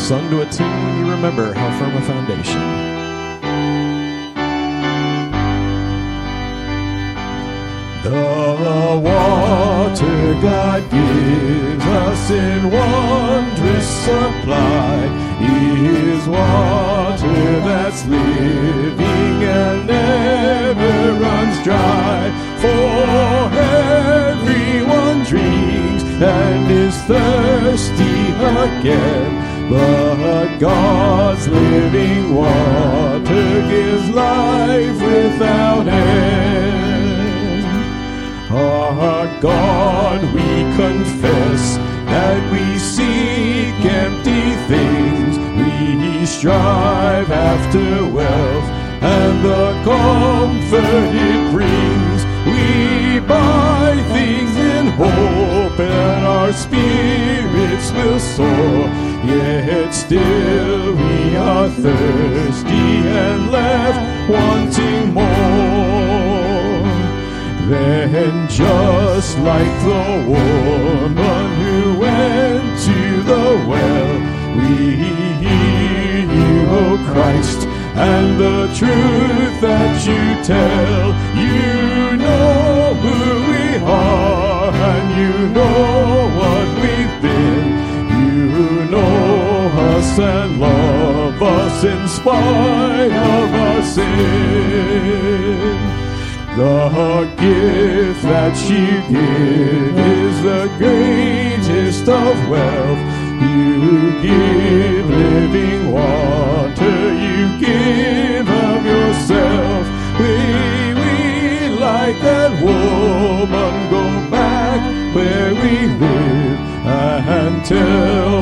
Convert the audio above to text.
sung to a tune you remember, how firm a foundation. The water God gives us in wondrous supply is water that's living and never runs dry. For everyone drinks and is thirsty again, but God's living water gives life without end. Our God, we confess that we seek empty things. We strive after wealth and the comfort it brings. We buy things in hope that our spirits will soar, yet still we are thirsty and left wanting more. Then just like the woman who went to the well, we hear you, O Christ, and the truth that you tell. You know who we are, and you know what we've been. You know us and love us in spite of our sin. The gift that you give is the greatest of wealth. You give living water, you give of yourself. We like that woman go back where we live and tell